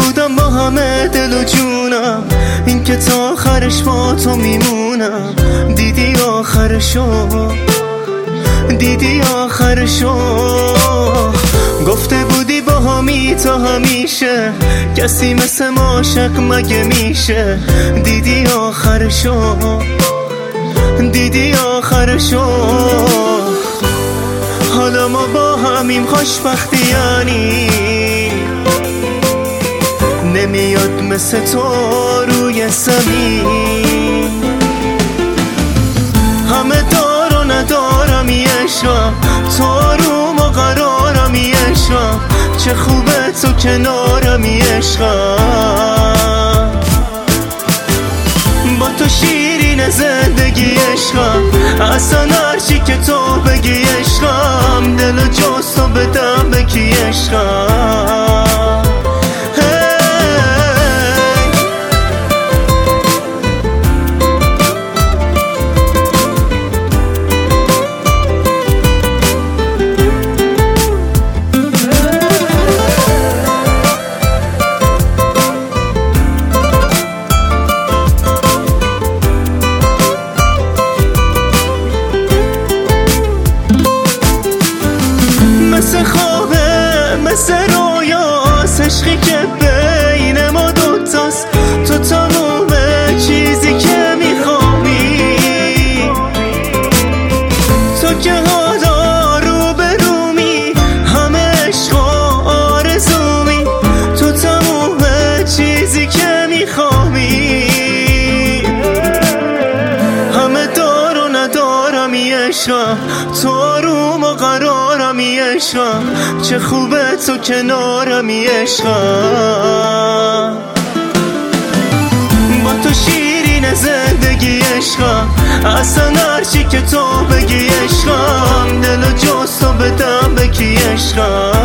بودم با همه دل و جونم، این که تا آخرش با تو میمونم. دیدی آخرشو، دیدی آخرشو. گفته بودی با همی تا همیشه، کسی مثل ما عاشق مگه میشه؟ دیدی آخرشو، دیدی آخرشو. حالا ما با همیم خوشبختی یعنی نمیاد مثل تو روی زمین. همه دار و ندارم عشقم، تو روم و قرارم عشقم. چه خوبه تو کنارم عشقم، با تو شیرین زندگی عشقم. اصلا هرچی که تو بگی عشقم، دل و جز تو بدم بکی عشقم. مثل خوابه مثل رویاست، عشقی که بین ما دوتاست. تو تموم چیزی که میخوابی، تو که حالا رو به رومی، همه عشق و آرزومی. تو تموم چیزی که میخوابی، همه دار و ندارم عشقم. تو روم و قرارم عشقم، چه خوبه تو کنارم عشقم. با تو شیرین زندگی عشقم، اصلا هرچی که تو بگی عشقم. دل و جز تو بدم بکی عشقم.